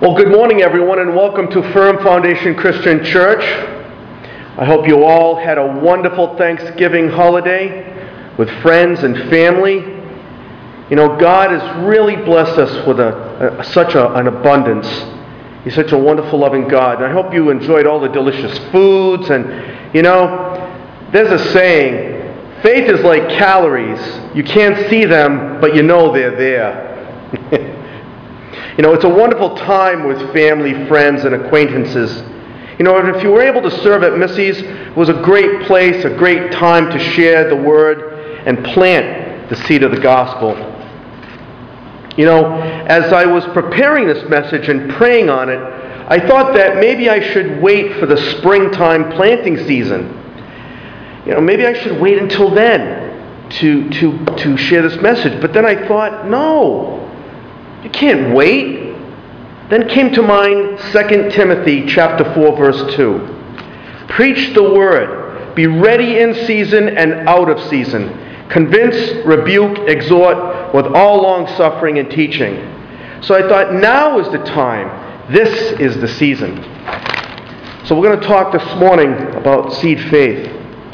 Well, good morning, everyone, and welcome to Firm Foundation Christian Church. I hope you all had a wonderful Thanksgiving holiday with friends and family. You know, God has really blessed us with such an abundance. He's such a wonderful, loving God. And I hope you enjoyed all the delicious foods. And, you know, there's a saying, faith is like calories. You can't see them, but you know they're there. You know, it's a wonderful time with family, friends, and acquaintances. You know, and if you were able to serve at Missy's, it was a great place, a great time to share the Word and plant the seed of the gospel. You know, as I was preparing this message and praying on it, I thought that maybe I should wait for the springtime planting season. You know, maybe I should wait until then to share this message. But then I thought, no. You can't wait. Then came to mind 2 Timothy chapter 4, verse 2. Preach the word. Be ready in season and out of season. Convince, rebuke, exhort with all long-suffering and teaching. So I thought, now is the time. This is the season. So we're going to talk this morning about seed faith.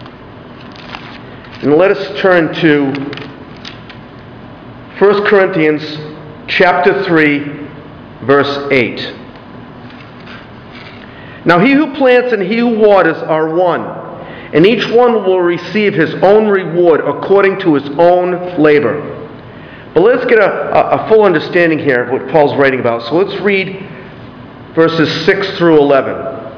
And let us turn to 1 Corinthians chapter 3, verse 8. Now he who plants and he who waters are one, and each one will receive his own reward according to his own labor. But let's get a full understanding here of what Paul's writing about. So let's read verses 6 through 11.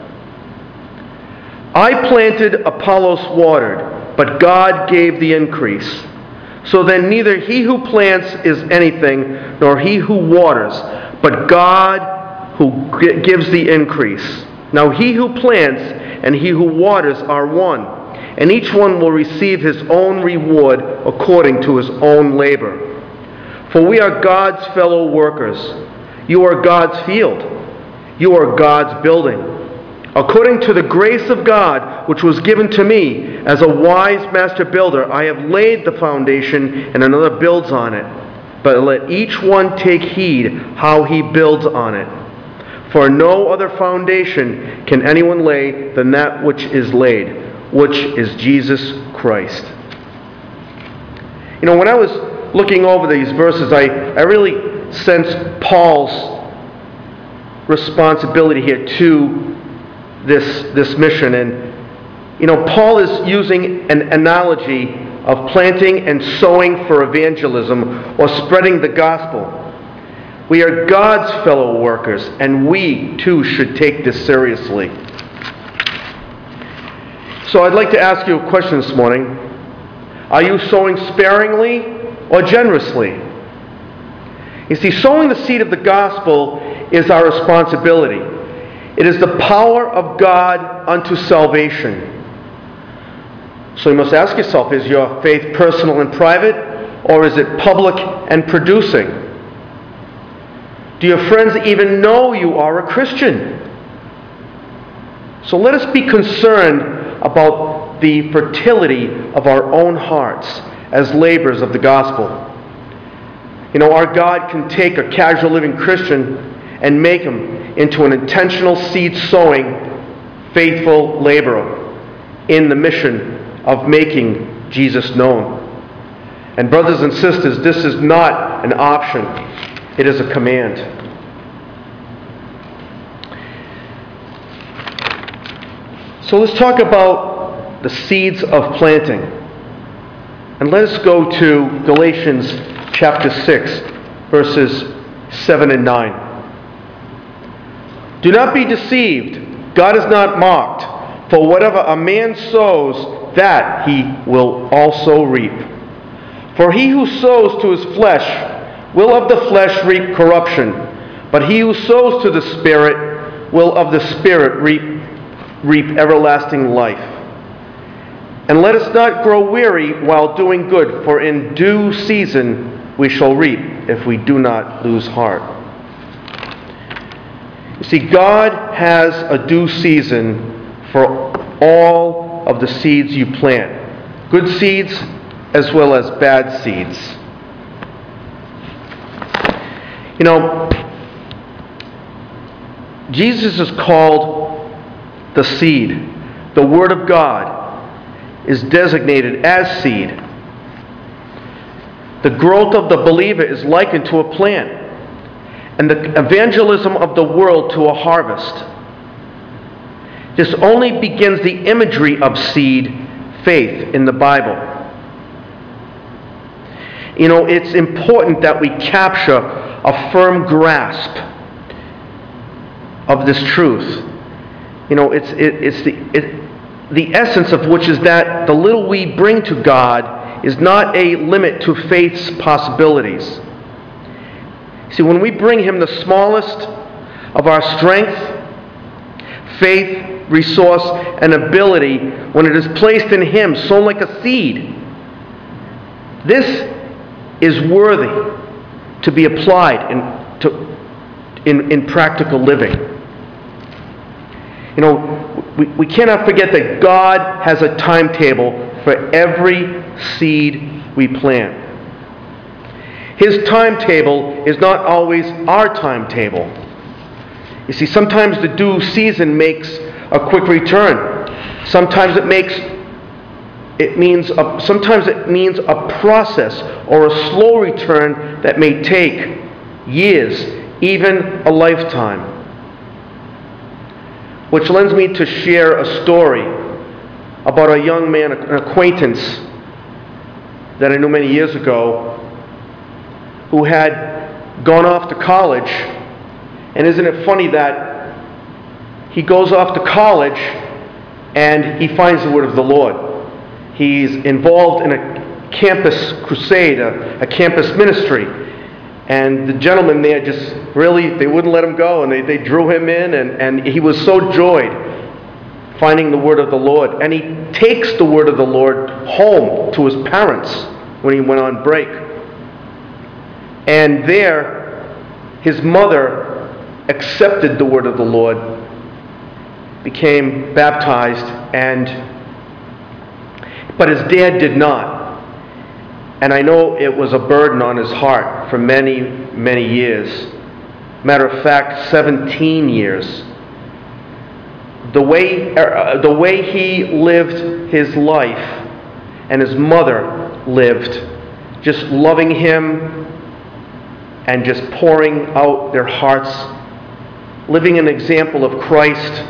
I planted, Apollos watered, but God gave the increase. So then neither he who plants is anything, nor he who waters, but God who gives the increase. Now he who plants and he who waters are one, and each one will receive his own reward according to his own labor. For we are God's fellow workers. You are God's field. You are God's building. According to the grace of God, which was given to me, as a wise master builder, I have laid the foundation, and another builds on it. But let each one take heed how he builds on it. For no other foundation can anyone lay than that which is laid, which is Jesus Christ. You know, when I was looking over these verses, I really sensed Paul's responsibility here to this mission. And you know, Paul is using an analogy of planting and sowing for evangelism or spreading the gospel. We are God's fellow workers, and we too should take this seriously. So I'd like to ask you a question this morning. Are you sowing sparingly or generously? You see, sowing the seed of the gospel is our responsibility. It is the power of God unto salvation. So you must ask yourself, is your faith personal and private, or is it public and producing? Do your friends even know you are a Christian? So let us be concerned about the fertility of our own hearts as laborers of the gospel. You know, our God can take a casual living Christian and make him into an intentional seed-sowing, faithful laborer in the mission of making Jesus known. And brothers and sisters, this is not an option. It is a command. So let's talk about the seeds of planting. And let us go to Galatians chapter 6, verses 7 and 9. Do not be deceived. God is not mocked. For whatever a man sows, that he will also reap. For he who sows to his flesh will of the flesh reap corruption. But he who sows to the Spirit will of the Spirit reap everlasting life. And let us not grow weary while doing good, for in due season we shall reap, if we do not lose heart. You see, God has a due season for all of the seeds you plant. Good seeds as well as bad seeds. You know, Jesus is called the seed. The Word of God is designated as seed. The growth of the believer is likened to a plant, and the evangelism of the world to a harvest. This only begins the imagery of seed, faith, in the Bible. You know, it's important that we capture a firm grasp of this truth. You know, it's the essence of which is that the little we bring to God is not a limit to faith's possibilities. See, when we bring Him the smallest of our strength, faith, resource, and ability, when it is placed in Him, sown like a seed, this is worthy to be applied in practical living. You know, we cannot forget that God has a timetable for every seed we plant. His timetable is not always our timetable. You see, sometimes the due season makes a quick return. Sometimes it means a process or a slow return that may take years, even a lifetime. Which lends me to share a story about a young man, an acquaintance that I knew many years ago, who had gone off to college. And isn't it funny that he goes off to college and he finds the Word of the Lord. He's involved in a campus crusade, a campus ministry. And the gentlemen there just really, they wouldn't let him go, and they drew him in, and he was so joyed finding the Word of the Lord. And he takes the Word of the Lord home to his parents when he went on break. And there, his mother accepted the Word of the Lord, became baptized, but his dad did not. And I know it was a burden on his heart for many, many years. Matter of fact, 17 years. The way he lived his life and his mother lived, just loving him and just pouring out their hearts, living an example of Christ,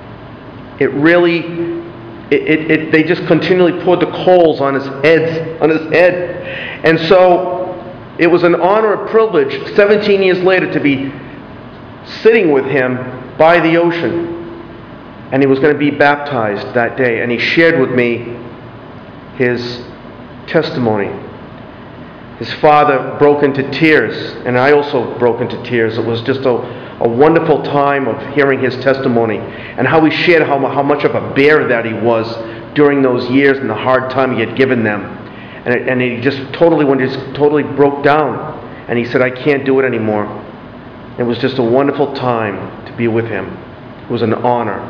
they just continually poured the coals on his head. And so it was an honor, a privilege, 17 years later, to be sitting with him by the ocean. And he was going to be baptized that day. And he shared with me his testimony. His father broke into tears, and I also broke into tears. It was just a wonderful time of hearing his testimony and how he shared how much of a bear that he was during those years and the hard time he had given them. And he just totally broke down, and he said, "I can't do it anymore." It was just a wonderful time to be with him. It was an honor.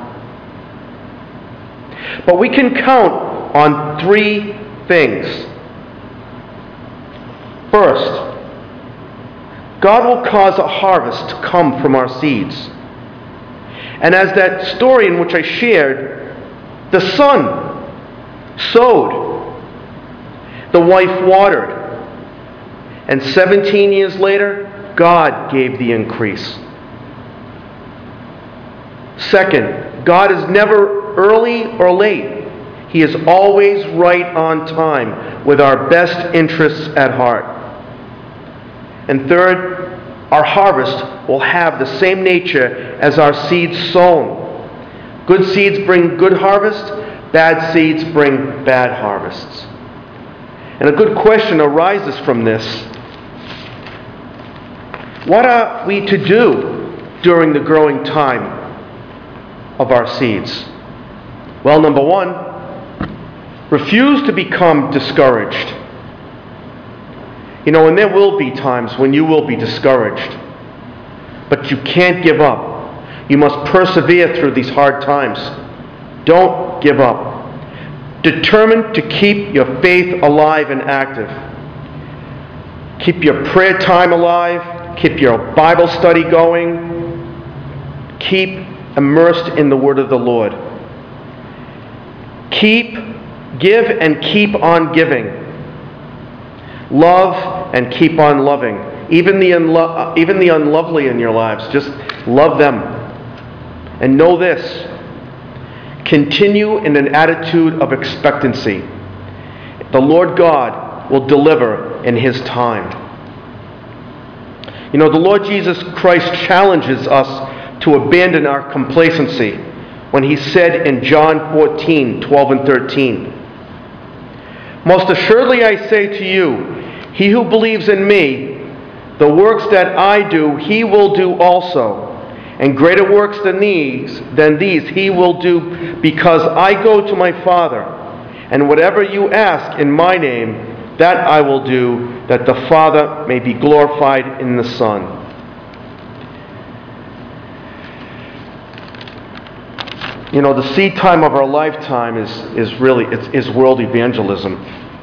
But we can count on three things. First, God will cause a harvest to come from our seeds. And as that story in which I shared, the son sowed, the wife watered, and 17 years later, God gave the increase. Second, God is never early or late. He is always right on time with our best interests at heart. And third, our harvest will have the same nature as our seeds sown. Good seeds bring good harvest, bad seeds bring bad harvests. And a good question arises from this. What are we to do during the growing time of our seeds? Well, number one, refuse to become discouraged. You know, and there will be times when you will be discouraged. But you can't give up. You must persevere through these hard times. Don't give up. Determined to keep your faith alive and active. Keep your prayer time alive. Keep your Bible study going. keep immersed in the word of the Lord. Give and keep on giving. Love and keep on loving. Even the unlovely in your lives, just love them. And know this: continue in an attitude of expectancy. The Lord God will deliver in His time. You know, the Lord Jesus Christ challenges us to abandon our complacency when He said in John 14:12 and 13, "Most assuredly I say to you, he who believes in me, the works that I do, he will do also. And greater works than these he will do, because I go to my Father. And whatever you ask in my name, that I will do, that the Father may be glorified in the Son." You know, the seed time of our lifetime is really world evangelism.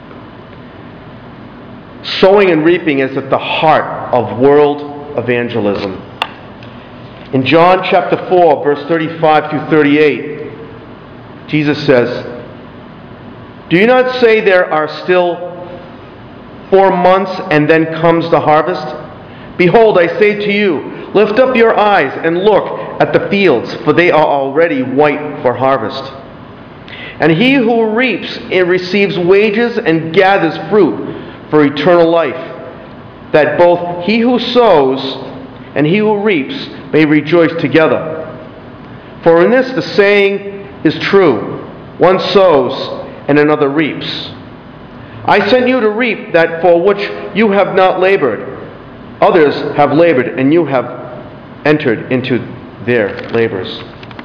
Sowing and reaping is at the heart of world evangelism. In John chapter 4, verse 35 through 38, Jesus says, "Do you not say there are still 4 months and then comes the harvest? Behold, I say to you, lift up your eyes and look at the fields, for they are already white for harvest. And he who reaps receives wages and gathers fruit for eternal life, that both he who sows and he who reaps may rejoice together. For in this the saying is true, one sows and another reaps. I sent you to reap that for which you have not labored. Others have labored, and you have entered into their labors."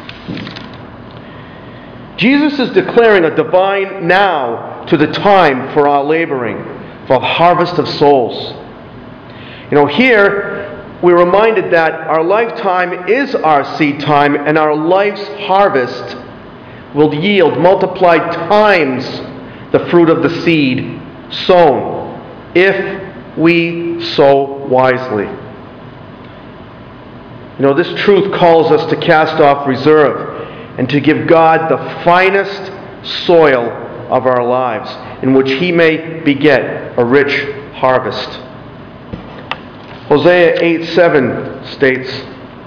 Jesus is declaring a divine now to the time for our laboring, for the harvest of souls. You know, here we're reminded that our lifetime is our seed time, and our life's harvest will yield multiplied times the fruit of the seed sown, if we sow wisely. You know, this truth calls us to cast off reserve and to give God the finest soil of our lives, in which He may beget a rich harvest. Hosea 8:7 states,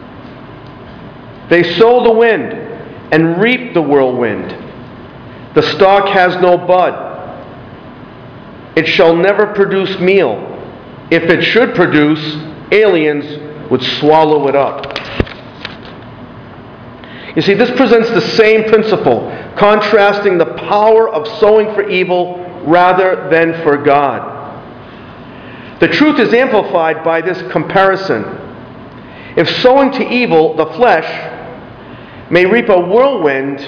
"They sow the wind and reap the whirlwind. The stalk has no bud. It shall never produce meal. If it should produce, aliens would swallow it up." You see, this presents the same principle, contrasting the power of sowing for evil rather than for God. The truth is amplified by this comparison. If sowing to evil, the flesh, may reap a whirlwind,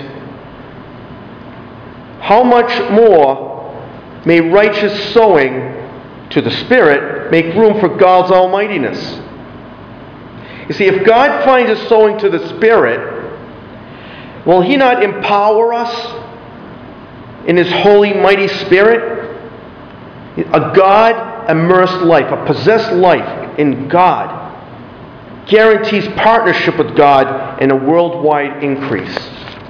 how much more may righteous sowing to the Spirit make room for God's almightiness? You see, if God finds us sowing to the Spirit, will He not empower us in His holy, mighty Spirit? A God-immersed life, a possessed life in God, guarantees partnership with God and a worldwide increase.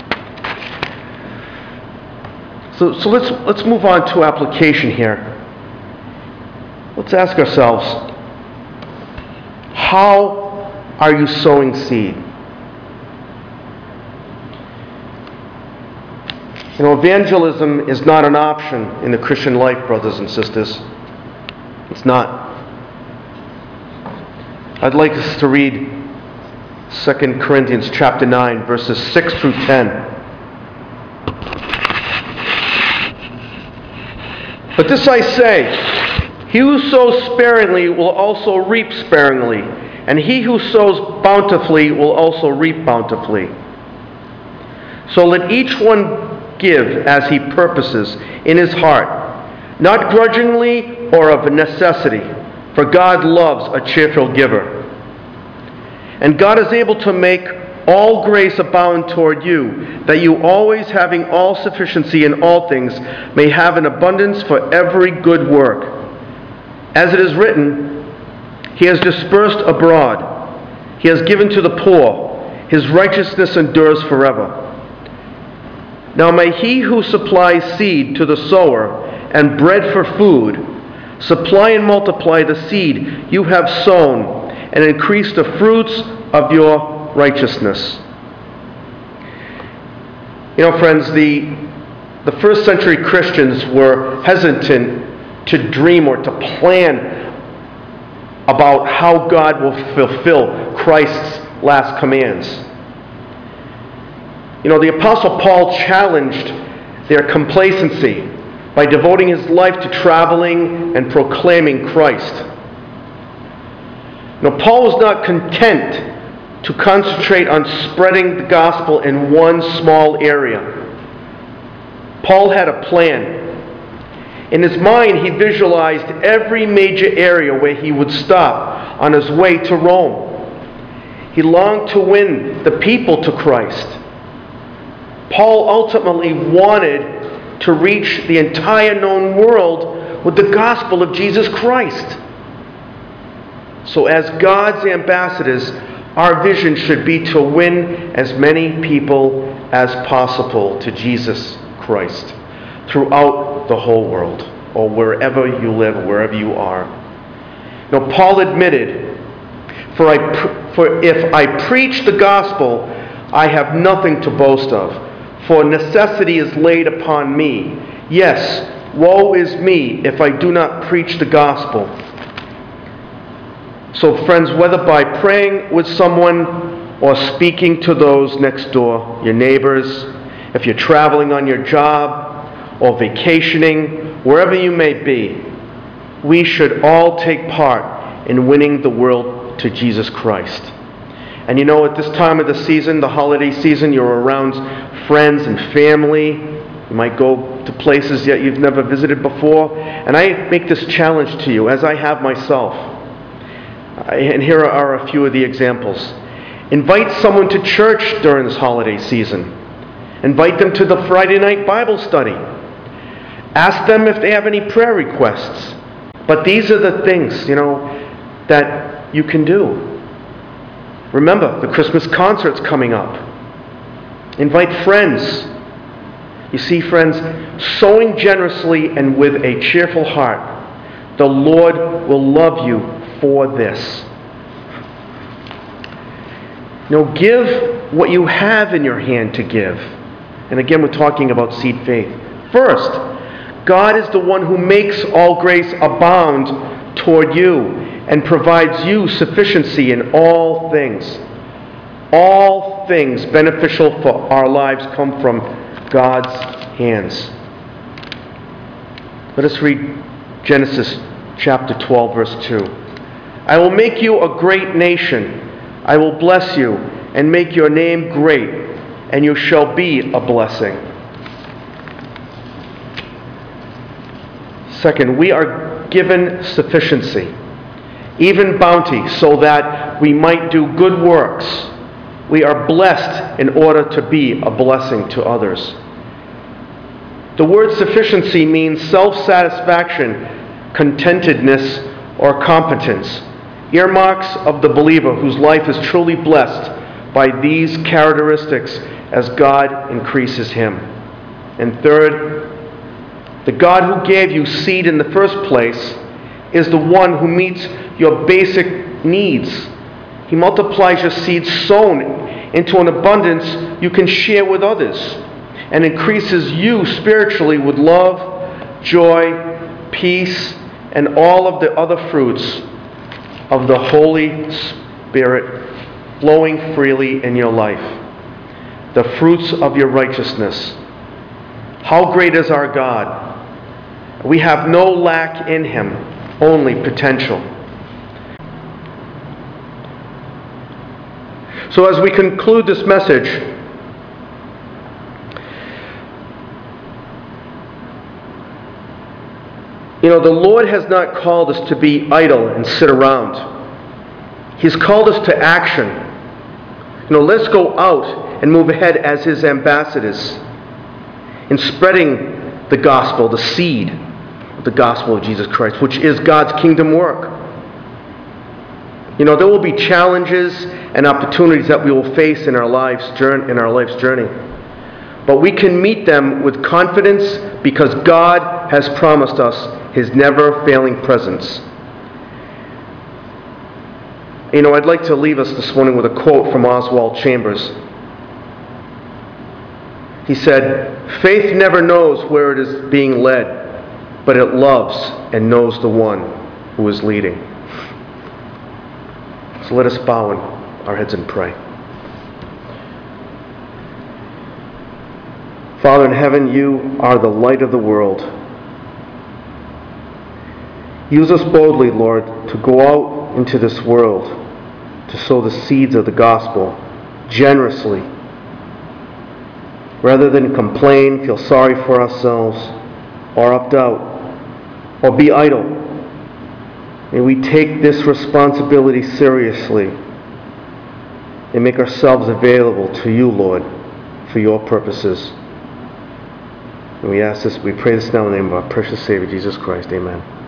So let's move on to application here. Let's ask ourselves, how are you sowing seed? You know, evangelism is not an option in the Christian life, brothers and sisters. It's not. I'd like us to read 2 Corinthians chapter 9, verses 6 through 10. "But this I say, he who sows sparingly will also reap sparingly, and he who sows bountifully will also reap bountifully. So let each one give as he purposes in his heart, not grudgingly or of necessity, for God loves a cheerful giver. And God is able to make all grace abound toward you, that you always having all sufficiency in all things may have an abundance for every good work. As it is written, He has dispersed abroad, He has given to the poor, His righteousness endures forever. Now may He who supplies seed to the sower and bread for food supply and multiply the seed you have sown and increase the fruits of your righteousness. You know, friends, the first century Christians were hesitant to dream or to plan about how God will fulfill Christ's last commands. You know, the Apostle Paul challenged their complacency by devoting his life to traveling and proclaiming Christ. Now, Paul was not content to concentrate on spreading the gospel in one small area. Paul had a plan. In his mind, he visualized every major area where he would stop on his way to Rome. He longed to win the people to Christ. Paul ultimately wanted to reach the entire known world with the gospel of Jesus Christ. So as God's ambassadors, our vision should be to win as many people as possible to Jesus Christ throughout the whole world, or wherever you live, wherever you are. Now, Paul admitted, For if I preach the gospel, I have nothing to boast of, for necessity is laid upon me. Yes, woe is me if I do not preach the gospel. So friends, whether by praying with someone or speaking to those next door, your neighbors, if you're traveling on your job or vacationing, wherever you may be, we should all take part in winning the world to Jesus Christ. And you know, at this time of the season, the holiday season, you're around friends and family. You might go to places that you've never visited before. And I make this challenge to you, as I have myself. And here are a few of the examples. Invite someone to church during this holiday season. Invite them to the Friday night Bible study. Ask them if they have any prayer requests. But these are the things, you know, that you can do. Remember, the Christmas concert's coming up. Invite friends. You see, friends, sowing generously and with a cheerful heart, the Lord will love you for this. You know, give what you have in your hand to give. And again, we're talking about seed faith. First, God is the one who makes all grace abound toward you and provides you sufficiency in all things. All things beneficial for our lives come from God's hands. Let us read Genesis chapter 12, verse 2. I will make you a great nation. I will bless you and make your name great, and you shall be a blessing. Second, we are given sufficiency, even bounty, so that we might do good works. We are blessed in order to be a blessing to others. The word sufficiency means self-satisfaction, contentedness, or competence. Earmarks of the believer whose life is truly blessed by these characteristics as God increases him. And third, the God who gave you seed in the first place is the one who meets your basic needs. He multiplies your seed sown into an abundance you can share with others and increases you spiritually with love, joy, peace, and all of the other fruits of the Holy Spirit flowing freely in your life. The fruits of your righteousness. How great is our God! We have no lack in Him, only potential. So as we conclude this message, you know, the Lord has not called us to be idle and sit around. He's called us to action. You know, let's go out and move ahead as His ambassadors in spreading the gospel, the seed of the gospel of Jesus Christ, which is God's kingdom work. You know, there will be challenges and opportunities that we will face in our life's journey. But we can meet them with confidence because God has promised us His never-failing presence. I'd like to leave us this morning with a quote from Oswald Chambers. He said, "Faith never knows where it is being led, but it loves and knows the one who is leading." So let us bow our heads and pray. Father in heaven, you are the light of the world. Use us boldly, Lord, to go out into this world, to sow the seeds of the gospel generously, rather than complain, feel sorry for ourselves, or opt out, or be idle. May we take this responsibility seriously and make ourselves available to you, Lord, for your purposes. And we ask this, we pray this now in the name of our precious Savior, Jesus Christ. Amen.